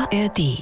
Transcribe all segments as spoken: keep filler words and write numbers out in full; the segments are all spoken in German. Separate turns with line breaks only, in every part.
A R D.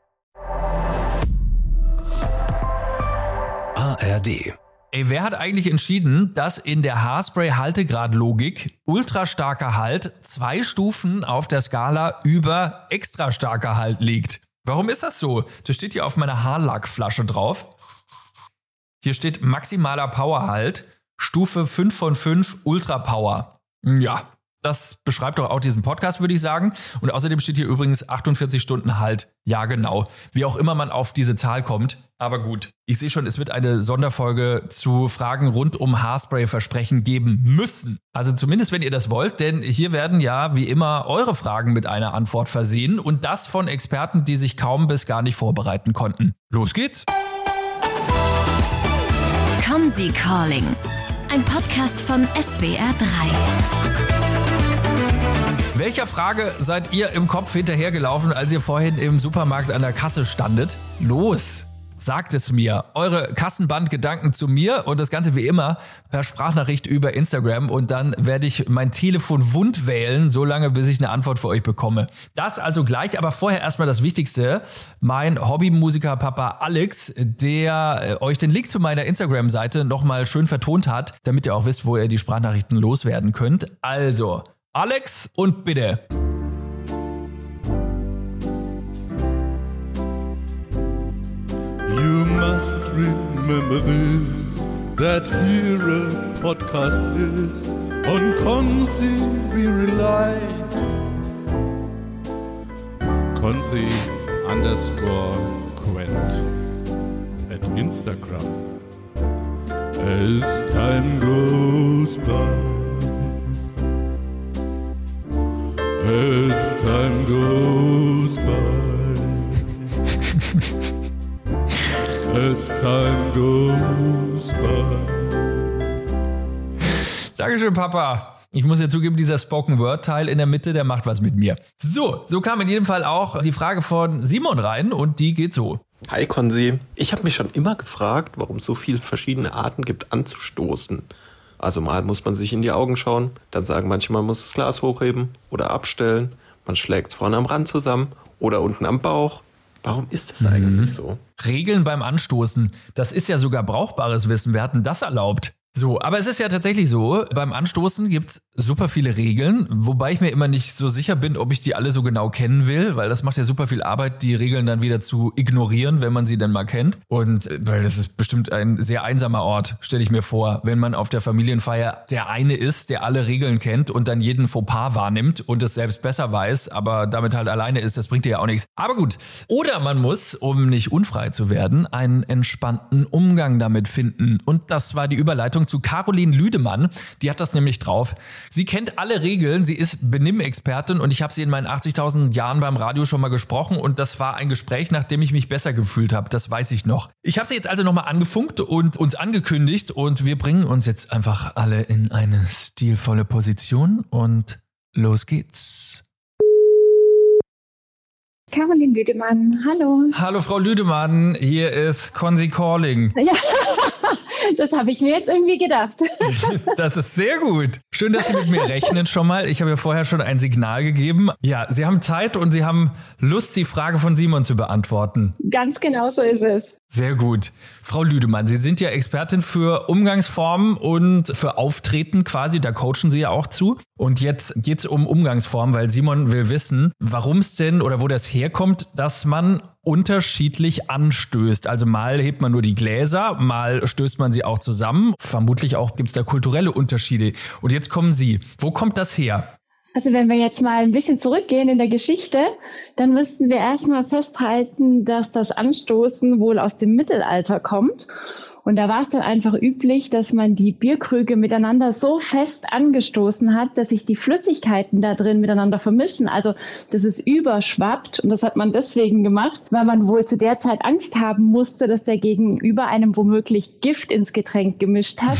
A R D.
Ey, wer hat eigentlich entschieden, dass in der Haarspray-Haltegradlogik ultra starker Halt zwei Stufen auf der Skala über extra starker Halt liegt? Warum ist das so? Das steht hier auf meiner Haarlackflasche drauf. Hier steht maximaler Powerhalt, Stufe fünf von fünf Ultra Power. Ja, das beschreibt doch auch diesen Podcast, würde ich sagen. Und außerdem steht hier übrigens achtundvierzig Stunden Halt. Ja, genau. Wie auch immer man auf diese Zahl kommt. Aber gut, ich sehe schon, es wird eine Sonderfolge zu Fragen rund um Haarspray-Versprechen geben müssen. Also zumindest, wenn ihr das wollt, denn hier werden ja wie immer eure Fragen mit einer Antwort versehen. Und das von Experten, die sich kaum bis gar nicht vorbereiten konnten. Los geht's!
Konzi Calling. Ein Podcast von S W R drei.
Welcher Frage seid ihr im Kopf hinterhergelaufen, als ihr vorhin im Supermarkt an der Kasse standet? Los, sagt es mir. Eure Kassenbandgedanken zu mir und das Ganze wie immer per Sprachnachricht über Instagram und dann werde ich mein Telefon wund wählen, so lange bis ich eine Antwort für euch bekomme. Das also gleich, aber vorher erstmal das Wichtigste. Mein Hobbymusiker Papa Alex, der euch den Link zu meiner Instagram-Seite nochmal schön vertont hat, damit ihr auch wisst, wo ihr die Sprachnachrichten loswerden könnt. Also, Alex und bitte.
You must remember this, that here a podcast is, on Konzi we rely. Konzi underscore Quent at Instagram. As time goes by, as time goes by, as time goes by.
Dankeschön, Papa. Ich muss ja zugeben, dieser Spoken-Word-Teil in der Mitte, der macht was mit mir. So, so kam in jedem Fall auch die Frage von Simon rein und die geht so.
Hi Konzi, ich habe mich schon immer gefragt, warum es so viele verschiedene Arten gibt anzustoßen. Also mal muss man sich in die Augen schauen, dann sagen manche, man muss das Glas hochheben oder abstellen, man schlägt es vorne am Rand zusammen oder unten am Bauch. Warum ist das eigentlich so?
Regeln beim Anstoßen, das ist ja sogar brauchbares Wissen. Wer hat denn das erlaubt? So, aber es ist ja tatsächlich so, beim Anstoßen gibt's super viele Regeln, wobei ich mir immer nicht so sicher bin, ob ich die alle so genau kennen will, weil das macht ja super viel Arbeit, die Regeln dann wieder zu ignorieren, wenn man sie dann mal kennt. Und weil das ist bestimmt ein sehr einsamer Ort, stelle ich mir vor, wenn man auf der Familienfeier der eine ist, der alle Regeln kennt und dann jeden Fauxpas wahrnimmt und es selbst besser weiß, aber damit halt alleine ist, das bringt dir ja auch nichts. Aber gut, oder man muss, um nicht unfrei zu werden, einen entspannten Umgang damit finden. Und das war die Überleitung zu Caroline Lüdemann, die hat das nämlich drauf. Sie kennt alle Regeln, sie ist Benimm-Expertin und ich habe sie in meinen achtzigtausend Jahren beim Radio schon mal gesprochen und das war ein Gespräch, nachdem ich mich besser gefühlt habe, das weiß ich noch. Ich habe sie jetzt also nochmal angefunkt und uns angekündigt und wir bringen uns jetzt einfach alle in eine stilvolle Position und los geht's.
Caroline Lüdemann, hallo.
Hallo Frau Lüdemann, hier ist Konzi Calling.
Ja, das habe ich mir jetzt irgendwie gedacht.
Das ist sehr gut. Schön, dass Sie mit mir rechnen schon mal. Ich habe ja vorher schon ein Signal gegeben. Ja, Sie haben Zeit und Sie haben Lust, die Frage von Simon zu beantworten.
Ganz genau so ist es.
Sehr gut. Frau Lüdemann, Sie sind ja Expertin für Umgangsformen und für Auftreten quasi, da coachen Sie ja auch zu. Und jetzt geht's um Umgangsformen, weil Simon will wissen, warum es denn oder wo das herkommt, dass man unterschiedlich anstößt. Also mal hebt man nur die Gläser, mal stößt man sie auch zusammen. Vermutlich auch gibt's da kulturelle Unterschiede. Und jetzt kommen Sie. Wo kommt das her?
Also wenn wir jetzt mal ein bisschen zurückgehen in der Geschichte, dann müssten wir erstmal festhalten, dass das Anstoßen wohl aus dem Mittelalter kommt. Und da war es dann einfach üblich, dass man die Bierkrüge miteinander so fest angestoßen hat, dass sich die Flüssigkeiten da drin miteinander vermischen. Also dass es überschwappt. Und das hat man deswegen gemacht, weil man wohl zu der Zeit Angst haben musste, dass der Gegenüber einem womöglich Gift ins Getränk gemischt hat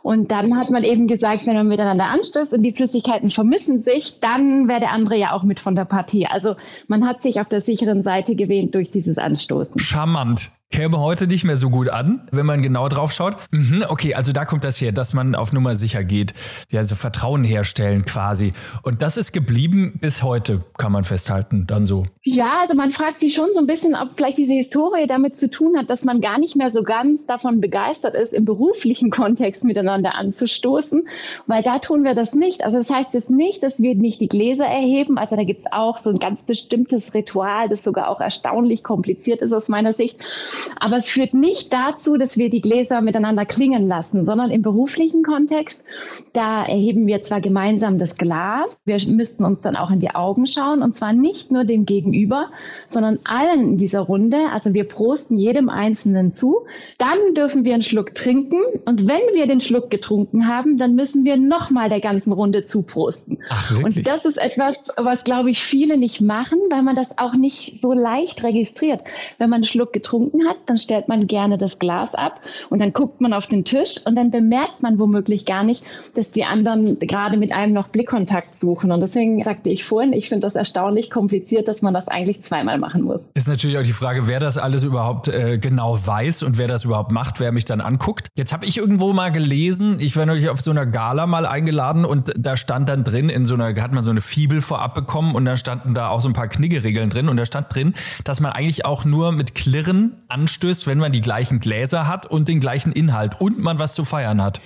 Und dann hat man eben gesagt, wenn man miteinander anstößt und die Flüssigkeiten vermischen sich, dann wäre der andere ja auch mit von der Partie. Also man hat sich auf der sicheren Seite gewählt durch dieses Anstoßen.
Charmant. Käme heute nicht mehr so gut an, wenn man genau drauf schaut. Mhm, okay, also da kommt das her, dass man auf Nummer sicher geht. Ja, also Vertrauen herstellen quasi. Und das ist geblieben bis heute, kann man festhalten, dann so.
Ja, also man fragt sich schon so ein bisschen, ob vielleicht diese Historie damit zu tun hat, dass man gar nicht mehr so ganz davon begeistert ist, im beruflichen Kontext miteinander anzustoßen, weil da tun wir das nicht. Also das heißt jetzt nicht, dass wir nicht die Gläser erheben. Also da gibt's auch so ein ganz bestimmtes Ritual, das sogar auch erstaunlich kompliziert ist aus meiner Sicht. Aber es führt nicht dazu, dass wir die Gläser miteinander klingen lassen, sondern im beruflichen Kontext, da erheben wir zwar gemeinsam das Glas, wir müssten uns dann auch in die Augen schauen und zwar nicht nur dem Gegenüber, sondern allen in dieser Runde. Also wir prosten jedem Einzelnen zu. Dann dürfen wir einen Schluck trinken und wenn wir den Schluck getrunken haben, dann müssen wir nochmal der ganzen Runde zuprosten.
Ach, wirklich?
Und das ist etwas, was, glaube ich, viele nicht machen, weil man das auch nicht so leicht registriert. Wenn man einen Schluck getrunken hat, dann stellt man gerne das Glas ab und dann guckt man auf den Tisch und dann bemerkt man womöglich gar nicht, dass die anderen gerade mit einem noch Blickkontakt suchen. Und deswegen sagte ich vorhin, ich finde das erstaunlich kompliziert, dass man das eigentlich zweimal machen muss.
Ist natürlich auch die Frage, wer das alles überhaupt äh, genau weiß und wer das überhaupt macht, wer mich dann anguckt. Jetzt habe ich irgendwo mal gelesen, ich war natürlich auf so einer Gala mal eingeladen und da stand dann drin, in so einer, hat man so eine Fibel vorab bekommen und da standen da auch so ein paar Kniggeregeln drin und da stand drin, dass man eigentlich auch nur mit Klirren anstößt, wenn man die gleichen Gläser hat und den gleichen Inhalt und man was zu feiern hat.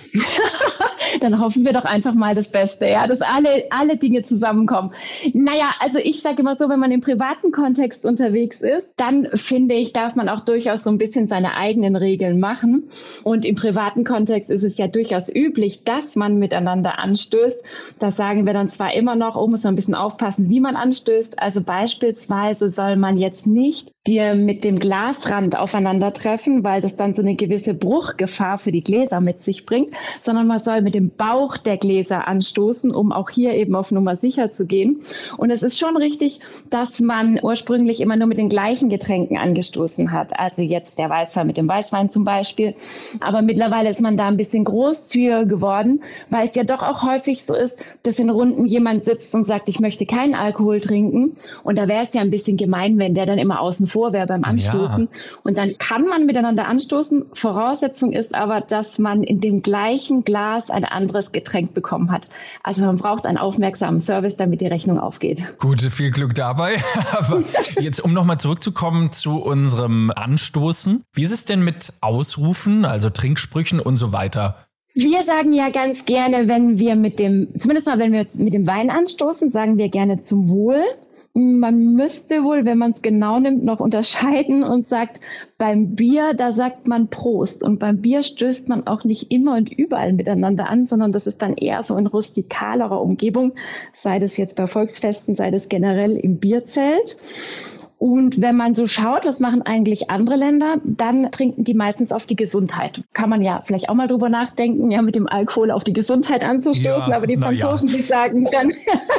Dann hoffen wir doch einfach mal das Beste, ja, dass alle, alle Dinge zusammenkommen. Naja, also ich sage immer so, wenn man im privaten Kontext unterwegs ist, dann finde ich, darf man auch durchaus so ein bisschen seine eigenen Regeln machen. Und im privaten Kontext ist es ja durchaus üblich, dass man miteinander anstößt. Das sagen wir dann zwar immer noch, oh, muss man ein bisschen aufpassen, wie man anstößt. Also beispielsweise soll man jetzt nicht dir mit dem Glasrand aufeinandertreffen, weil das dann so eine gewisse Bruchgefahr für die Gläser mit sich bringt, sondern man soll mit dem Bauch der Gläser anstoßen, um auch hier eben auf Nummer sicher zu gehen. Und es ist schon richtig, dass man ursprünglich immer nur mit den gleichen Getränken angestoßen hat. Also jetzt der Weißwein mit dem Weißwein zum Beispiel. Aber mittlerweile ist man da ein bisschen großzügiger geworden, weil es ja doch auch häufig so ist, dass in Runden jemand sitzt und sagt, ich möchte keinen Alkohol trinken. Und da wäre es ja ein bisschen gemein, wenn der dann immer außen vor wäre beim Anstoßen. Ja. Und dann kann man miteinander anstoßen. Voraussetzung ist aber, dass man in dem gleichen Glas ein anderes Getränk bekommen hat. Also man braucht einen aufmerksamen Service, damit die Rechnung aufgeht.
Gut, viel Glück dabei. Aber jetzt, um nochmal zurückzukommen zu unserem Anstoßen. Wie ist es denn mit Ausrufen, also Trinksprüchen und so weiter?
Wir sagen ja ganz gerne, wenn wir mit dem, zumindest mal wenn wir mit dem Wein anstoßen, sagen wir gerne zum Wohl. Man müsste wohl, wenn man es genau nimmt, noch unterscheiden und sagt, beim Bier, da sagt man Prost. Und beim Bier stößt man auch nicht immer und überall miteinander an, sondern das ist dann eher so in rustikalerer Umgebung, sei das jetzt bei Volksfesten, sei das generell im Bierzelt. Und wenn man so schaut, was machen eigentlich andere Länder, dann trinken die meistens auf die Gesundheit. Kann man ja vielleicht auch mal drüber nachdenken, ja, mit dem Alkohol auf die Gesundheit anzustoßen. Ja, aber die Franzosen, ja. die sagen dann,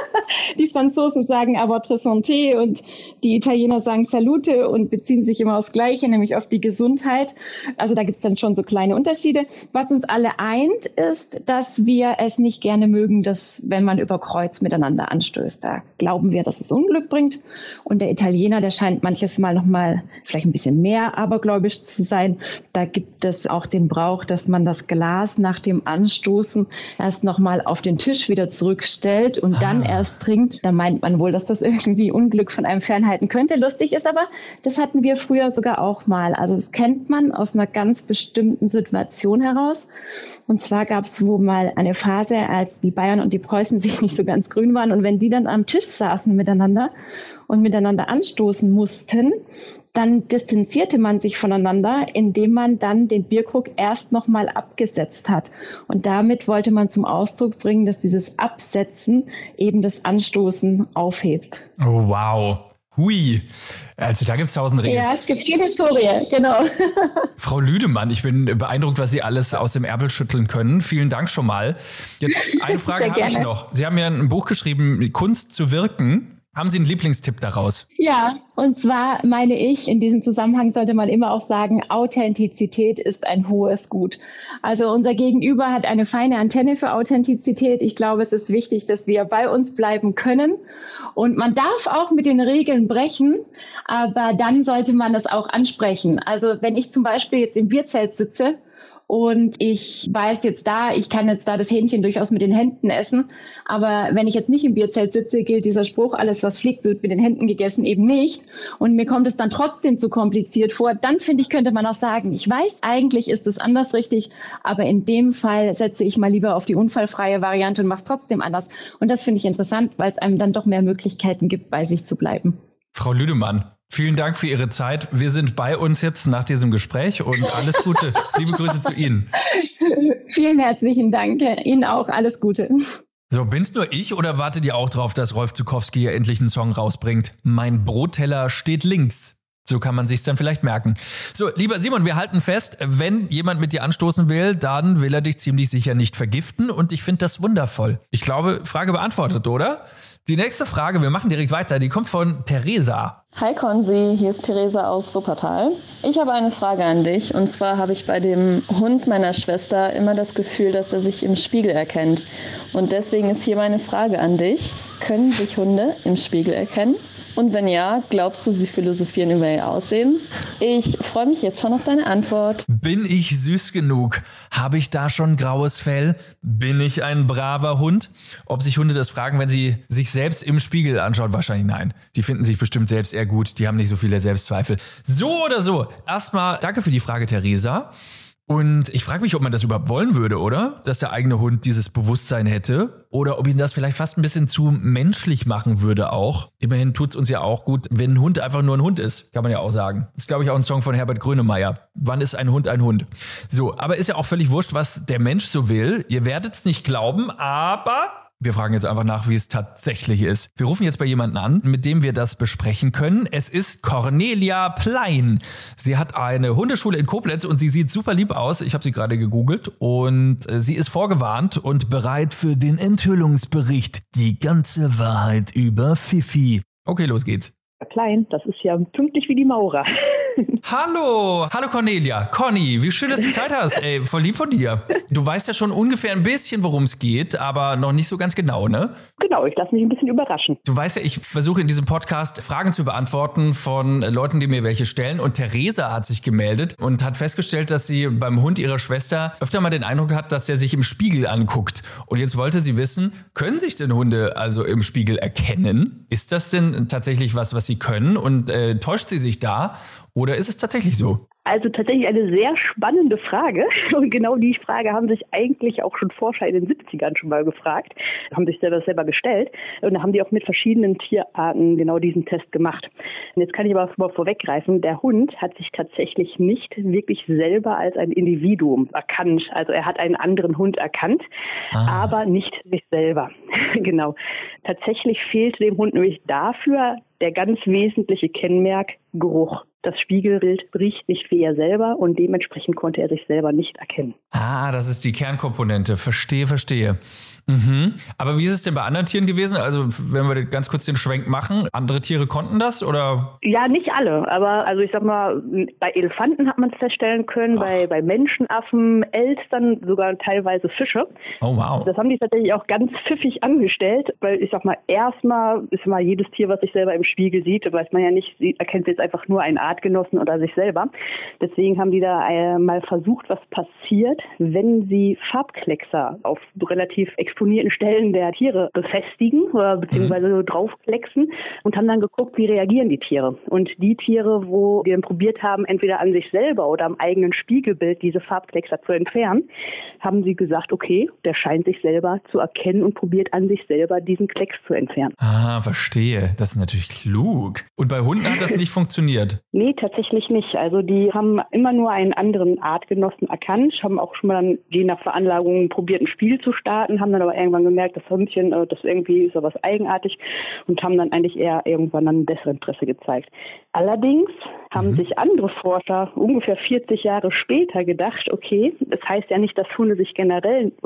die Franzosen sagen aber Tre Santé und die Italiener sagen Salute und beziehen sich immer aufs Gleiche, nämlich auf die Gesundheit. Also da gibt's dann schon so kleine Unterschiede. Was uns alle eint, ist, dass wir es nicht gerne mögen, dass, wenn man über Kreuz miteinander anstößt. Da glauben wir, dass es Unglück bringt. Und der Italiener, der scheint manches Mal noch mal vielleicht ein bisschen mehr abergläubisch zu sein. Da gibt es auch den Brauch, dass man das Glas nach dem Anstoßen erst noch mal auf den Tisch wieder zurückstellt und dann ah. erst trinkt. Da meint man wohl, dass das irgendwie Unglück von einem fernhalten könnte. Lustig ist aber, das hatten wir früher sogar auch mal. Also das kennt man aus einer ganz bestimmten Situation heraus. Und zwar gab es wohl mal eine Phase, als die Bayern und die Preußen sich nicht so ganz grün waren. Und wenn die dann am Tisch saßen miteinander und miteinander anstoßen mussten, dann distanzierte man sich voneinander, indem man dann den Bierkrug erst nochmal abgesetzt hat. Und damit wollte man zum Ausdruck bringen, dass dieses Absetzen eben das Anstoßen aufhebt.
Oh, wow. Hui, also da gibt es tausend Regeln.
Ja, es gibt viel Historie, genau.
Frau Lüdemann, ich bin beeindruckt, was Sie alles aus dem Ärmel schütteln können. Vielen Dank schon mal. Jetzt eine Frage habe ich noch. Sie haben ja ein Buch geschrieben, Kunst zu wirken. Haben Sie einen Lieblingstipp daraus?
Ja, und zwar meine ich, in diesem Zusammenhang sollte man immer auch sagen, Authentizität ist ein hohes Gut. Also unser Gegenüber hat eine feine Antenne für Authentizität. Ich glaube, es ist wichtig, dass wir bei uns bleiben können. Und man darf auch mit den Regeln brechen, aber dann sollte man das auch ansprechen. Also wenn ich zum Beispiel jetzt im Bierzelt sitze, und ich weiß jetzt da, ich kann jetzt da das Hähnchen durchaus mit den Händen essen. Aber wenn ich jetzt nicht im Bierzelt sitze, gilt dieser Spruch, alles was fliegt, wird mit den Händen gegessen, eben nicht. Und mir kommt es dann trotzdem zu kompliziert vor. Dann finde ich, könnte man auch sagen, ich weiß, eigentlich ist es anders richtig. Aber in dem Fall setze ich mal lieber auf die unfallfreie Variante und mache es trotzdem anders. Und das finde ich interessant, weil es einem dann doch mehr Möglichkeiten gibt, bei sich zu bleiben.
Frau Lüdemann, vielen Dank für Ihre Zeit. Wir sind bei uns jetzt nach diesem Gespräch und alles Gute. Liebe Grüße zu Ihnen.
Vielen herzlichen Dank. Ihnen auch alles Gute.
So, bin's nur ich oder wartet ihr auch drauf, dass Rolf Zuckowski hier endlich einen Song rausbringt? Mein Brotteller steht links. So kann man sich's dann vielleicht merken. So, lieber Simon, wir halten fest, wenn jemand mit dir anstoßen will, dann will er dich ziemlich sicher nicht vergiften und ich finde das wundervoll. Ich glaube, Frage beantwortet, oder? Die nächste Frage, wir machen direkt weiter, die kommt von Theresa.
Hi Konzi, hier ist Theresa aus Wuppertal. Ich habe eine Frage an dich und zwar habe ich bei dem Hund meiner Schwester immer das Gefühl, dass er sich im Spiegel erkennt. Und deswegen ist hier meine Frage an dich. Können sich Hunde im Spiegel erkennen? Und wenn ja, glaubst du, sie philosophieren über ihr Aussehen? Ich freue mich jetzt schon auf deine Antwort.
Bin ich süß genug? Habe ich da schon graues Fell? Bin ich ein braver Hund? Ob sich Hunde das fragen, wenn sie sich selbst im Spiegel anschauen? Wahrscheinlich nein. Die finden sich bestimmt selbst eher gut. Die haben nicht so viele Selbstzweifel. So oder so. Erstmal danke für die Frage, Theresa. Und ich frage mich, ob man das überhaupt wollen würde, oder? Dass der eigene Hund dieses Bewusstsein hätte. Oder ob ihn das vielleicht fast ein bisschen zu menschlich machen würde auch. Immerhin tut's uns ja auch gut, wenn ein Hund einfach nur ein Hund ist. Kann man ja auch sagen. Das ist, glaube ich, auch ein Song von Herbert Grönemeyer. Wann ist ein Hund ein Hund? So, aber ist ja auch völlig wurscht, was der Mensch so will. Ihr werdet's nicht glauben, aber... Wir fragen jetzt einfach nach, wie es tatsächlich ist. Wir rufen jetzt bei jemandem an, mit dem wir das besprechen können. Es ist Cornelia Plein. Sie hat eine Hundeschule in Koblenz und sie sieht super lieb aus. Ich habe sie gerade gegoogelt und sie ist vorgewarnt und bereit für den Enthüllungsbericht. Die ganze Wahrheit über Fifi. Okay, los geht's.
Plein, das ist ja pünktlich wie die Maurer.
Hallo, hallo Cornelia. Conny, wie schön, dass du Zeit hast. Ey, voll lieb von dir. Du weißt ja schon ungefähr ein bisschen, worum es geht, aber noch nicht so ganz genau, ne?
Genau, ich lasse mich ein bisschen überraschen.
Du weißt ja, ich versuche in diesem Podcast Fragen zu beantworten von Leuten, die mir welche stellen. Und Theresa hat sich gemeldet und hat festgestellt, dass sie beim Hund ihrer Schwester öfter mal den Eindruck hat, dass er sich im Spiegel anguckt. Und jetzt wollte sie wissen, können sich denn Hunde also im Spiegel erkennen? Ist das denn tatsächlich was, was sie können? Und äh, täuscht sie sich da? Oder ist es tatsächlich so?
Also tatsächlich eine sehr spannende Frage. Und genau die Frage haben sich eigentlich auch schon Forscher in den siebzigern schon mal gefragt, haben sich selber selber gestellt. Und da haben die auch mit verschiedenen Tierarten genau diesen Test gemacht. Und jetzt kann ich aber mal vorweggreifen, der Hund hat sich tatsächlich nicht wirklich selber als ein Individuum erkannt. Also er hat einen anderen Hund erkannt, ah. aber nicht sich selber. Genau. Tatsächlich fehlt dem Hund nämlich dafür der ganz wesentliche Kennmerk Geruch. Das Spiegelbild riecht nicht wie er selber und dementsprechend konnte er sich selber nicht erkennen.
Ah, das ist die Kernkomponente. Verstehe, verstehe. Mhm. Aber wie ist es denn bei anderen Tieren gewesen? Also wenn wir ganz kurz den Schwenk machen, andere Tiere konnten das oder?
Ja, nicht alle. Aber also ich sag mal, bei Elefanten hat man es feststellen können, bei, bei Menschenaffen, Elstern, sogar teilweise Fische.
Oh wow.
Das haben die tatsächlich auch ganz pfiffig angestellt, weil ich sag mal, erstmal ist mal jedes Tier, was sich selber im Spiegel sieht, weiß man ja nicht, sie erkennt jetzt einfach nur einen Artgenossen oder sich selber. Deswegen haben die da äh, mal versucht, was passiert, wenn sie Farbkleckser auf relativ exponierten Stellen der Tiere befestigen oder beziehungsweise mhm. draufklecksen und haben dann geguckt, wie reagieren die Tiere. Und die Tiere, wo die dann probiert haben, entweder an sich selber oder am eigenen Spiegelbild diese Farbkleckser zu entfernen, haben sie gesagt, okay, der scheint sich selber zu erkennen und probiert an sich selber diesen Klecks zu entfernen.
Ah, verstehe. Das ist natürlich klug. Und bei Hunden hat das nicht funktioniert?
Nee, tatsächlich nicht. Also die haben immer nur einen anderen Artgenossen erkannt, haben auch schon mal dann je nach Veranlagung probiert, ein Spiel zu starten, haben dann aber irgendwann gemerkt, das Hundchen, das irgendwie ist ja was eigenartig und haben dann eigentlich eher irgendwann dann ein besseres Interesse gezeigt. Allerdings haben mhm. sich andere Forscher ungefähr vierzig Jahre später gedacht, okay, das heißt ja nicht, dass Hunde sich generell oder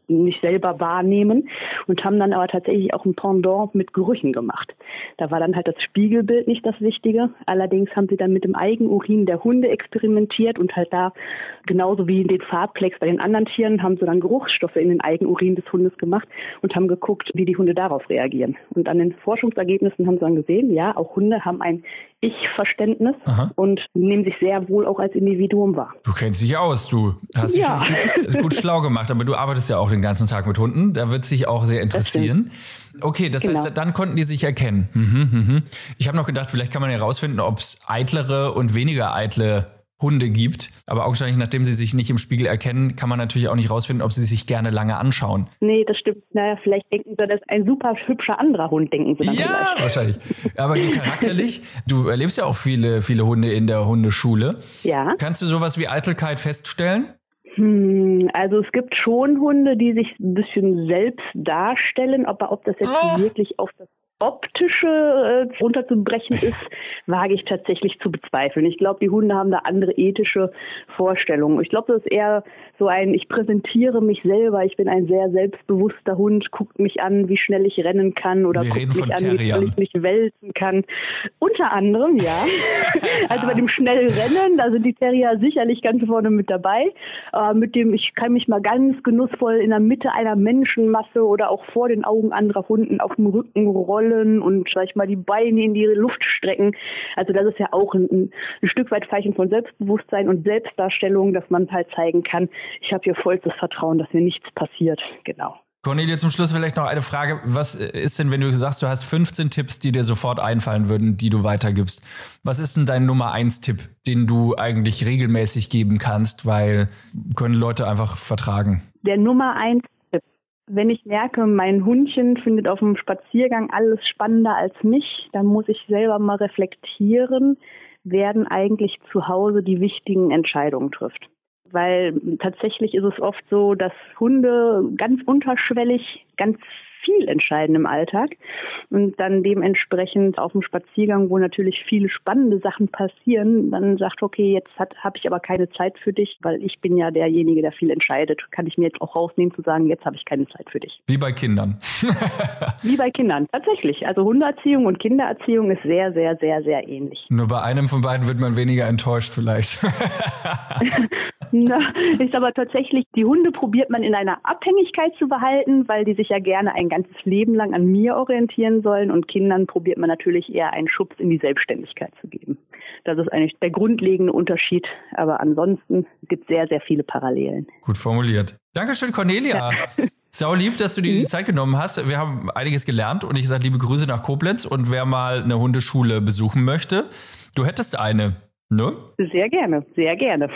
nicht selber wahrnehmen und haben dann aber tatsächlich auch ein Pendant mit Gerüchen gemacht. Da war dann halt das Spiegelbild nicht das Wichtige. Allerdings haben sie dann mit dem Eigenurin der Hunde experimentiert und halt da, genauso wie in den Farbplex bei den anderen Tieren, haben sie dann Geruchsstoffe in den Eigenurin des Hundes gemacht und haben geguckt, wie die Hunde darauf reagieren. Und an den Forschungsergebnissen haben sie dann gesehen, ja, auch Hunde haben ein Ich-Verständnis Aha. und nehmen sich sehr wohl auch als Individuum wahr.
Du kennst dich aus, du hast dich ja. schon gut, gut schlau gemacht, aber du arbeitest ja auch den ganzen Tag mit Hunden, da wird es dich auch sehr interessieren. Das okay, das genau. heißt, dann konnten die sich erkennen. Mhm, mhm. Ich habe noch gedacht, vielleicht kann man herausfinden, ob es eitlere und weniger eitle Hunde gibt, aber augenscheinlich, nachdem sie sich nicht im Spiegel erkennen, kann man natürlich auch nicht rausfinden, ob sie sich gerne lange anschauen.
Nee, das stimmt. Naja, vielleicht denken sie, das ist ein super hübscher anderer Hund, denken sie dann
Ja,
vielleicht.
wahrscheinlich. Aber so charakterlich, du erlebst ja auch viele, viele Hunde in der Hundeschule.
Ja.
Kannst du sowas wie Eitelkeit feststellen?
Hm, also es gibt schon Hunde, die sich ein bisschen selbst darstellen, aber ob das jetzt oh. wirklich auf das Optische äh, runterzubrechen ist, wage ich tatsächlich zu bezweifeln. Ich glaube, die Hunde haben da andere ethische Vorstellungen. Ich glaube, das ist eher so ein, ich präsentiere mich selber, ich bin ein sehr selbstbewusster Hund, guckt mich an, wie schnell ich rennen kann oder
Wir
guckt mich an, wie schnell ich mich wälzen kann. Unter anderem, ja. Also bei dem schnellen Rennen, da sind die Terrier sicherlich ganz vorne mit dabei. Äh, mit dem, ich kann mich mal ganz genussvoll in der Mitte einer Menschenmasse oder auch vor den Augen anderer Hunden auf dem Rücken rollen und vielleicht mal die Beine in die Luft strecken. Also das ist ja auch ein, ein Stück weit Zeichen von Selbstbewusstsein und Selbstdarstellung, dass man halt zeigen kann, ich habe hier vollstes Vertrauen, dass mir nichts passiert. Genau.
Cornelia, zum Schluss vielleicht noch eine Frage. Was ist denn, wenn du sagst, du hast fünfzehn Tipps, die dir sofort einfallen würden, die du weitergibst? Was ist denn dein Nummer eins Tipp, den du eigentlich regelmäßig geben kannst, weil können Leute einfach vertragen?
Der Nummer eins Wenn ich merke, mein Hundchen findet auf dem Spaziergang alles spannender als mich, dann muss ich selber mal reflektieren, wer denn eigentlich zu Hause die wichtigen Entscheidungen trifft. Weil tatsächlich ist es oft so, dass Hunde ganz unterschwellig ganz viel entscheiden im Alltag und dann dementsprechend auf dem Spaziergang, wo natürlich viele spannende Sachen passieren, dann sagt, okay, jetzt habe ich aber keine Zeit für dich, weil ich bin ja derjenige, der viel entscheidet. Kann ich mir jetzt auch rausnehmen zu sagen, jetzt habe ich keine Zeit für dich.
Wie bei Kindern.
Wie bei Kindern, tatsächlich. Also Hundeerziehung und Kindererziehung ist sehr, sehr, sehr, sehr ähnlich.
Nur bei einem von beiden wird man weniger enttäuscht vielleicht.
Na, ist aber tatsächlich, die Hunde probiert man in einer Abhängigkeit zu behalten, weil die sich ja gerne ein ganzes Leben lang an mir orientieren sollen und Kindern probiert man natürlich eher einen Schubs in die Selbstständigkeit zu geben. Das ist eigentlich der grundlegende Unterschied, aber ansonsten gibt es sehr, sehr viele Parallelen.
Gut formuliert. Dankeschön, Cornelia. Ja. Sau lieb, dass du dir die Zeit genommen hast. Wir haben einiges gelernt und ich sage liebe Grüße nach Koblenz und wer mal eine Hundeschule besuchen möchte, du hättest eine, ne?
Sehr gerne, sehr gerne.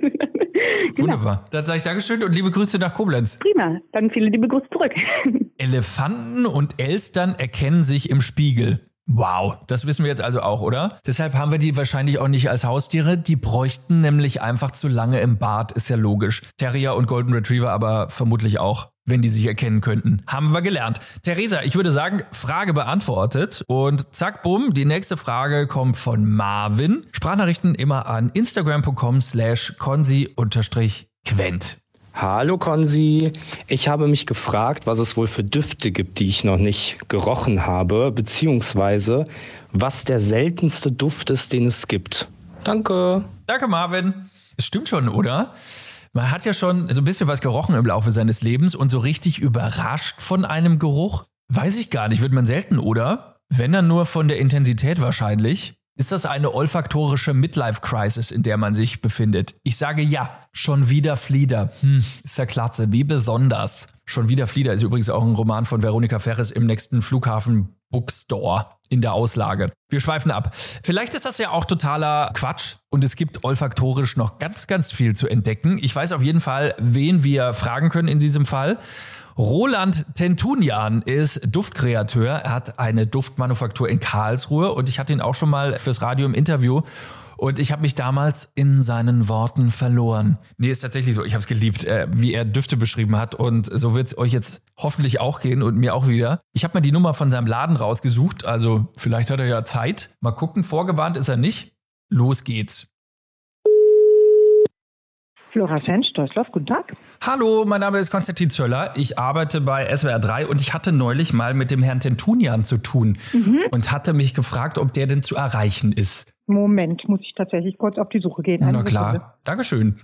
Genau. Wunderbar. Dann sage ich Dankeschön und liebe Grüße nach Koblenz.
Prima, dann viele liebe Grüße zurück.
Elefanten und Elstern erkennen sich im Spiegel. Wow, das wissen wir jetzt also auch, oder? Deshalb haben wir die wahrscheinlich auch nicht als Haustiere. Die bräuchten nämlich einfach zu lange im Bad, ist ja logisch. Terrier und Golden Retriever aber vermutlich auch, wenn die sich erkennen könnten. Haben wir gelernt. Theresa, ich würde sagen, Frage beantwortet. Und zack, bumm, die nächste Frage kommt von Marvin. Sprachnachrichten immer an instagram.com slash konsi unterstrich quent.
Hallo Konsi, ich habe mich gefragt, was es wohl für Düfte gibt, die ich noch nicht gerochen habe, beziehungsweise was der seltenste Duft ist, den es gibt. Danke.
Danke Marvin. Es stimmt schon, oder? Man hat ja schon so ein bisschen was gerochen im Laufe seines Lebens und so richtig überrascht von einem Geruch, weiß ich gar nicht, wird man selten, oder? Wenn dann nur von der Intensität wahrscheinlich. Ist das eine olfaktorische Midlife-Crisis, in der man sich befindet? Ich sage ja. Schon wieder Flieder. Hm, ist ja klasse. Wie besonders. Schon wieder Flieder ist übrigens auch ein Roman von Veronika Ferres im nächsten Flughafen Bookstore in der Auslage. Wir schweifen ab. Vielleicht ist das ja auch totaler Quatsch und es gibt olfaktorisch noch ganz, ganz viel zu entdecken. Ich weiß auf jeden Fall, wen wir fragen können in diesem Fall. Roland Tentunian ist Duftkreateur. Er hat eine Duftmanufaktur in Karlsruhe und ich hatte ihn auch schon mal fürs Radio im Interview. Und ich habe mich damals in seinen Worten verloren. Nee, ist tatsächlich so. Ich habe es geliebt, äh, wie er Düfte beschrieben hat. Und so wird es euch jetzt hoffentlich auch gehen und mir auch wieder. Ich habe mal die Nummer von seinem Laden rausgesucht. Also vielleicht hat er ja Zeit. Mal gucken, vorgewarnt ist er nicht. Los geht's.
Flora Fenstoßloff, guten Tag.
Hallo, mein Name ist Konstantin Zöller. Ich arbeite bei S W R drei und ich hatte neulich mal mit dem Herrn Tentunian zu tun mhm. und hatte mich gefragt, ob der denn zu erreichen ist.
Moment, muss ich tatsächlich kurz auf die Suche gehen.
Eine Na klar, Sekunde. Dankeschön.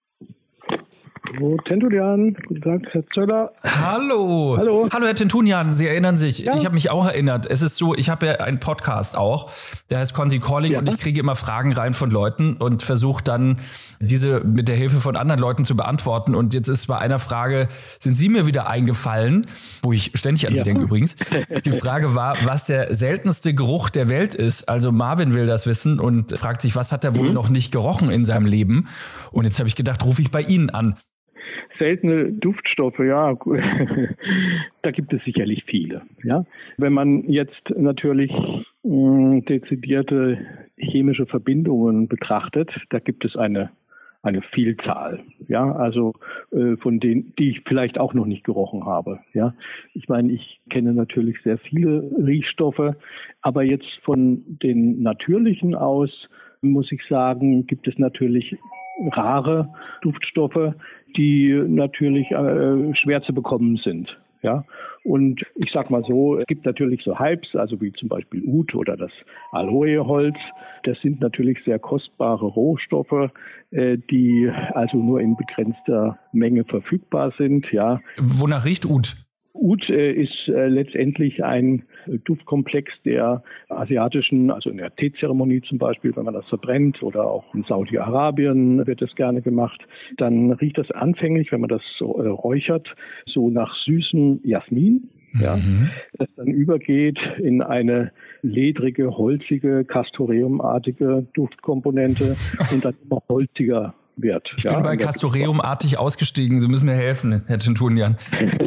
Hallo, Tentunian. Guten Tag, Herr Zöller.
Hallo.
Hallo.
Hallo, Herr Tentunian. Sie erinnern sich.
Ja.
Ich habe mich auch erinnert. Es ist so, ich habe ja einen Podcast auch. Der heißt Konzi Calling ja. und ich kriege immer Fragen rein von Leuten und versuche dann, diese mit der Hilfe von anderen Leuten zu beantworten. Und jetzt ist bei einer Frage, sind Sie mir wieder eingefallen, wo ich ständig an ja. Sie denke übrigens. Die Frage war, was der seltenste Geruch der Welt ist. Also Marvin will das wissen und fragt sich, was hat er wohl mhm. noch nicht gerochen in seinem Leben? Und jetzt habe ich gedacht, rufe ich bei Ihnen an.
Seltene Duftstoffe, ja, da gibt es sicherlich viele. Ja, wenn man jetzt natürlich mh, dezidierte chemische Verbindungen betrachtet, da gibt es eine eine Vielzahl. Ja, also äh, von denen, die ich vielleicht auch noch nicht gerochen habe. Ja, ich meine, ich kenne natürlich sehr viele Riechstoffe, aber jetzt von den natürlichen aus muss ich sagen, gibt es natürlich rare Duftstoffe, die natürlich äh, schwer zu bekommen sind. Ja, und ich sag mal so, es gibt natürlich so Hypes, also wie zum Beispiel Oud oder das Aloeholz. Das sind natürlich sehr kostbare Rohstoffe, äh, die also nur in begrenzter Menge verfügbar sind. Ja.
Wonach riecht Oud?
Oud äh, ist äh, letztendlich ein äh, Duftkomplex der asiatischen, also in der Teezeremonie zum Beispiel, wenn man das verbrennt, oder auch in Saudi-Arabien wird das gerne gemacht. Dann riecht das anfänglich, wenn man das so äh, räuchert, so nach süßem Jasmin. Ja, mhm. Das dann übergeht in eine ledrige, holzige, Castoreum-artige Duftkomponente und dann immer holziger wird.
Ich ja, bin bei Castoreum-artig ausgestiegen. Sie müssen mir helfen, Herr Tentunian.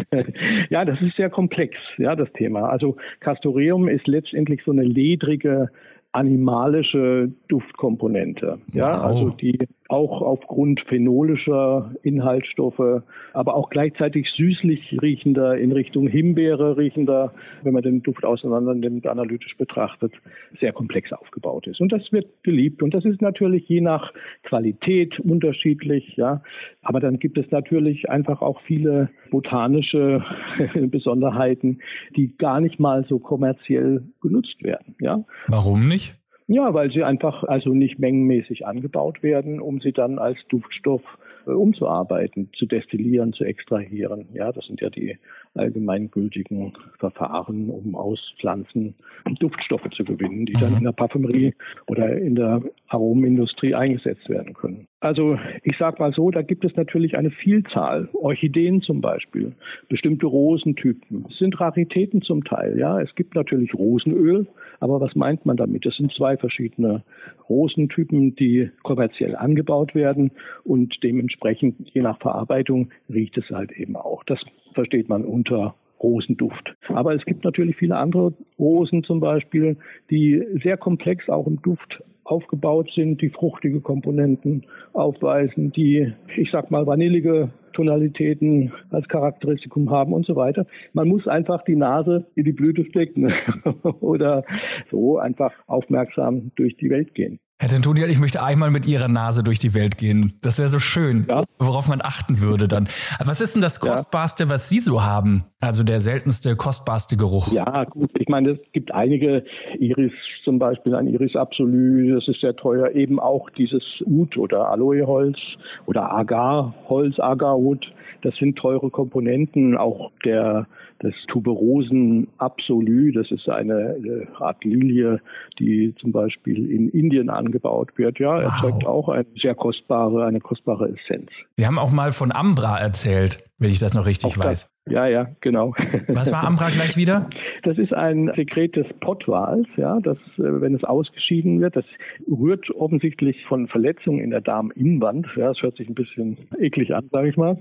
Ja, das ist sehr komplex, ja, das Thema. Also Castoreum ist letztendlich so eine ledrige animalische Duftkomponente, ja, wow. Also die auch aufgrund phenolischer Inhaltsstoffe, aber auch gleichzeitig süßlich riechender, in Richtung Himbeere riechender, wenn man den Duft auseinander nimmt, analytisch betrachtet, sehr komplex aufgebaut ist. Und das wird geliebt. Und das ist natürlich je nach Qualität unterschiedlich, ja. Aber dann gibt es natürlich einfach auch viele botanische Besonderheiten, die gar nicht mal so kommerziell genutzt werden, ja.
Warum nicht?
Ja, weil sie einfach also nicht mengenmäßig angebaut werden, um sie dann als Duftstoff äh, umzuarbeiten, zu destillieren, zu extrahieren. Ja, das sind ja die allgemeingültigen Verfahren, um aus Pflanzen Duftstoffe zu gewinnen, die mhm. dann in der Parfümerie oder in der Aromenindustrie eingesetzt werden können. Also ich sag mal so, da gibt es natürlich eine Vielzahl. Orchideen zum Beispiel, bestimmte Rosentypen. Es sind Raritäten zum Teil, ja. Es gibt natürlich Rosenöl, aber was meint man damit? Es sind zwei verschiedene Rosentypen, die kommerziell angebaut werden und dementsprechend, je nach Verarbeitung, riecht es halt eben auch. Das versteht man unter Rosenduft. Aber es gibt natürlich viele andere Rosen zum Beispiel, die sehr komplex auch im Duft aufgebaut sind, die fruchtige Komponenten aufweisen, die, ich sag mal, vanillige Tonalitäten als Charakteristikum haben und so weiter. Man muss einfach die Nase in die Blüte stecken oder so einfach aufmerksam durch die Welt gehen.
Herr Tentunian, ich möchte einmal mit Ihrer Nase durch die Welt gehen. Das wäre so schön, ja. Worauf man achten würde dann. Was ist denn das Kostbarste, ja. was Sie so haben? Also der seltenste, kostbarste Geruch?
Ja, gut. Ich meine, es gibt einige, Iris zum Beispiel, ein Iris Absolu, das ist sehr teuer. Eben auch dieses Oud oder Aloeholz oder Agarholz, Agarwood. Das sind teure Komponenten. Auch der das Tuberosen Absolu, das ist eine, eine Art Lilie, die zum Beispiel in Indien angebaut wird. Ja, erzeugt wow. auch eine sehr kostbare, eine kostbare Essenz.
Sie haben auch mal von Ambra erzählt, wenn ich das noch richtig auch weiß.
Das, ja, ja, genau.
Was war Ambra gleich wieder?
Das ist ein Sekret des Pottwals, ja, das, wenn es ausgeschieden wird, das rührt offensichtlich von Verletzungen in der Darminnenwand. Ja, das hört sich ein bisschen eklig an, sage ich mal.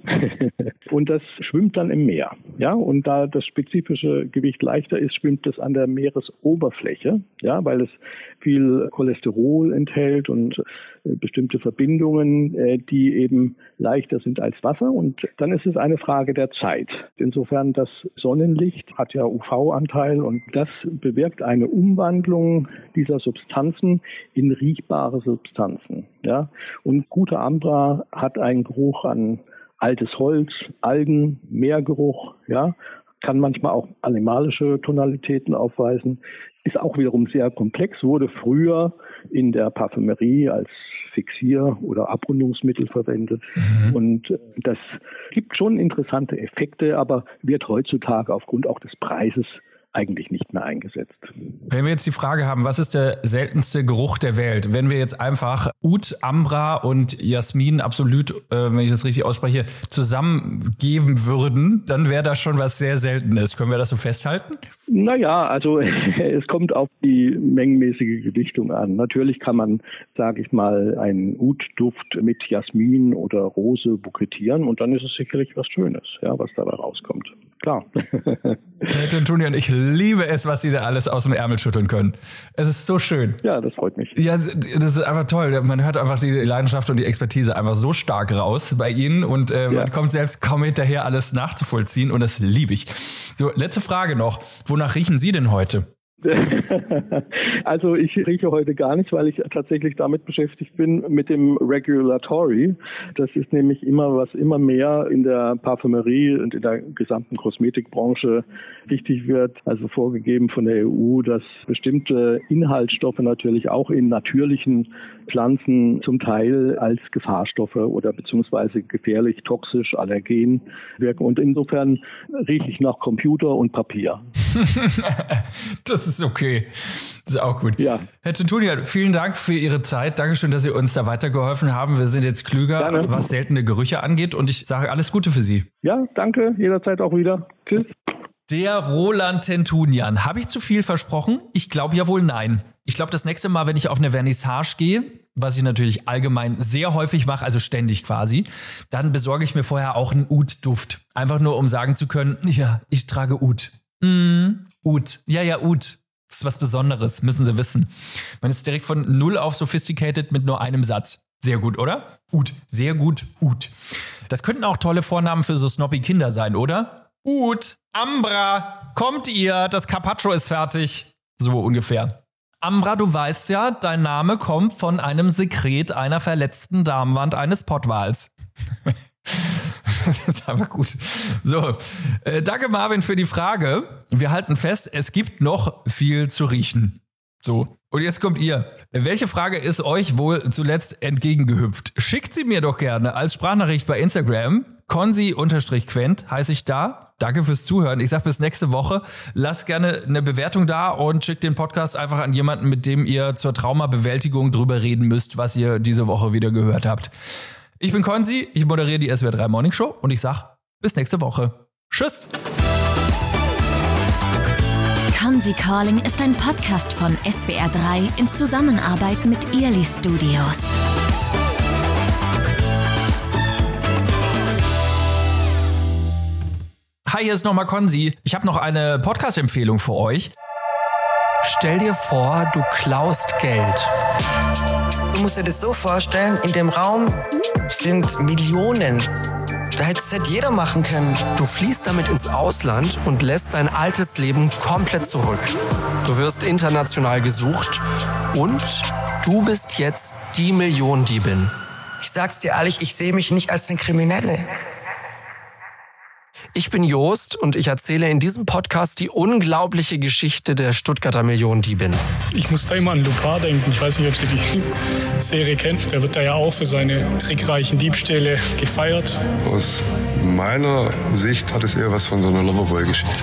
Und das schwimmt dann im Meer, ja, und da das spezifische Gewicht leichter ist, schwimmt es an der Meeresoberfläche, ja, weil es viel Cholesterol enthält und äh, bestimmte Verbindungen, äh, die eben leichter sind als Wasser. Und dann ist es eine Frage der Zeit. Insofern, das Sonnenlicht hat ja U V-Anteil und das bewirkt eine Umwandlung dieser Substanzen in riechbare Substanzen. Ja? Und gute Ambra hat einen Geruch an altes Holz, Algen, Meergeruch, ja, kann manchmal auch animalische Tonalitäten aufweisen, ist auch wiederum sehr komplex, wurde früher in der Parfümerie als Fixier- oder Abrundungsmittel verwendet. Mhm. Und das gibt schon interessante Effekte, aber wird heutzutage aufgrund auch des Preises eigentlich nicht mehr eingesetzt.
Wenn wir jetzt die Frage haben, was ist der seltenste Geruch der Welt? Wenn wir jetzt einfach Oud, Ambra und Jasmin Absolut, äh, wenn ich das richtig ausspreche, zusammengeben würden, dann wäre das schon was sehr Seltenes. Können wir das so festhalten?
Naja, also es kommt auf die mengenmäßige Gewichtung an. Natürlich kann man, sage ich mal, einen Oud-Duft mit Jasmin oder Rose bukettieren und dann ist es sicherlich was Schönes, ja, was dabei rauskommt. Klar.
Herr Tentunian, ich liebe es, was Sie da alles aus dem Ärmel schütteln können. Es ist so schön.
Ja, das freut mich.
Ja, das ist einfach toll. Man hört einfach die Leidenschaft und die Expertise einfach so stark raus bei Ihnen und äh, ja. man kommt selbst kaum hinterher, alles nachzuvollziehen und das liebe ich. So, letzte Frage noch. Wonach riechen Sie denn heute?
Also ich rieche heute gar nicht, weil ich tatsächlich damit beschäftigt bin mit dem Regulatory. Das ist nämlich immer, was immer mehr in der Parfümerie und in der gesamten Kosmetikbranche wichtig wird. Also vorgegeben von der E U, dass bestimmte Inhaltsstoffe natürlich auch in natürlichen Pflanzen zum Teil als Gefahrstoffe oder beziehungsweise gefährlich, toxisch, allergen wirken. Und insofern rieche ich nach Computer und Papier.
Das ist okay. Das ist auch gut.
Ja.
Herr Tentunian, vielen Dank für Ihre Zeit. Dankeschön, dass Sie uns da weitergeholfen haben. Wir sind jetzt klüger, Gerne. was seltene Gerüche angeht. Und ich sage alles Gute für Sie.
Ja, danke. Jederzeit auch wieder. Tschüss.
Der Roland Tentunian. Habe ich zu viel versprochen? Ich glaube ja wohl nein. Ich glaube, das nächste Mal, wenn ich auf eine Vernissage gehe, was ich natürlich allgemein sehr häufig mache, also ständig quasi, dann besorge ich mir vorher auch einen Oud-Duft. Einfach nur, um sagen zu können, ja, ich trage Oud. Mm, Oud. Ja, ja, Oud. Das ist was Besonderes, müssen Sie wissen. Man ist direkt von null auf sophisticated mit nur einem Satz. Sehr gut, oder? Oud. Sehr gut, Oud. Das könnten auch tolle Vornamen für so snobby Kinder sein, oder? Oud, Ambra, kommt ihr? Das Carpaccio ist fertig. So ungefähr. Ambra, du weißt ja, dein Name kommt von einem Sekret einer verletzten Darmwand eines Pottwals. Das ist aber gut. So, äh, danke Marvin für die Frage. Wir halten fest, es gibt noch viel zu riechen. So, und jetzt kommt ihr. Welche Frage ist euch wohl zuletzt entgegengehüpft? Schickt sie mir doch gerne als Sprachnachricht bei Instagram. Konzi-Quent heiße ich da. Danke fürs Zuhören. Ich sag bis nächste Woche. Lasst gerne eine Bewertung da und schickt den Podcast einfach an jemanden, mit dem ihr zur Traumabewältigung drüber reden müsst, was ihr diese Woche wieder gehört habt. Ich bin Konzi, ich moderiere die S W R drei Morning Show und ich sag bis nächste Woche. Tschüss!
Konzi Calling ist ein Podcast von S W R drei in Zusammenarbeit mit Early Studios.
Hi, hier ist nochmal Konzi. Ich habe noch eine Podcast-Empfehlung für euch.
Stell dir vor, du klaust Geld.
Du musst dir das so vorstellen, in dem Raum sind Millionen. Da hätte es halt jeder machen können.
Du fliehst damit ins Ausland und lässt dein altes Leben komplett zurück. Du wirst international gesucht und du bist jetzt die Millionendiebin.
Ich sag's dir ehrlich, ich sehe mich nicht als eine Kriminelle.
Ich bin Jost und ich erzähle in diesem Podcast die unglaubliche Geschichte der Stuttgarter Millionendiebin.
Ich muss da immer an Lupin denken. Ich weiß nicht, ob Sie die Serie kennt. Der wird da ja auch für seine trickreichen Diebstähle gefeiert.
Aus meiner Sicht hat es eher was von so einer Loverboy-Geschichte.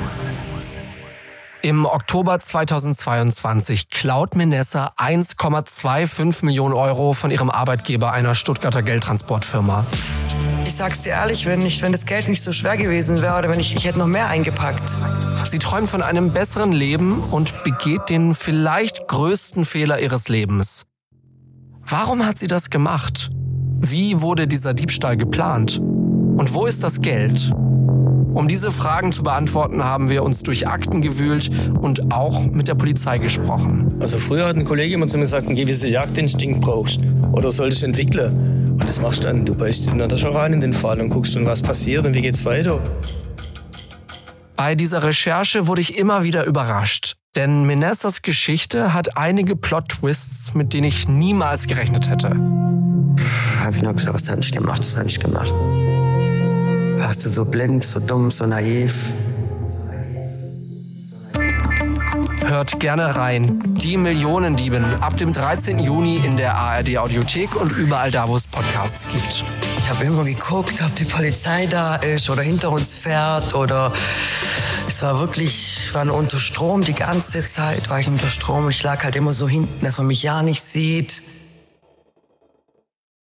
Im Oktober zweitausendzweiundzwanzig klaut Minessa eins Komma fünfundzwanzig Millionen Euro von ihrem Arbeitgeber, einer Stuttgarter Geldtransportfirma.
Ich sag's dir ehrlich, wenn, nicht, wenn das Geld nicht so schwer gewesen wäre oder wenn ich, ich hätte noch mehr eingepackt.
Sie träumt von einem besseren Leben und begeht den vielleicht größten Fehler ihres Lebens. Warum hat sie das gemacht? Wie wurde dieser Diebstahl geplant? Und wo ist das Geld? Um diese Fragen zu beantworten, haben wir uns durch Akten gewühlt und auch mit der Polizei gesprochen.
Also früher hat ein Kollege immer zu mir gesagt, einen gewissen Jagdinstinkt brauchst oder solltest du entwickeln. Und das machst du dann, du beißt in der Tasche rein in den Fall und guckst dann, was passiert und wie geht's weiter.
Bei dieser Recherche wurde ich immer wieder überrascht. Denn Menessas Geschichte hat einige Plot-Twists, mit denen ich niemals gerechnet hätte.
Hab ich nur gesagt, was hat nicht gemacht, was hat nicht gemacht. Warst du so blind, so dumm, so naiv?
Hört gerne rein. Die Millionendieben ab dem dreizehnten Juni in der A R D Audiothek und überall da, wo es Podcasts gibt.
Ich habe immer geguckt, ob die Polizei da ist oder hinter uns fährt oder es war wirklich, ich war unter Strom die ganze Zeit, war ich unter Strom und ich lag halt immer so hinten, dass man mich ja nicht sieht.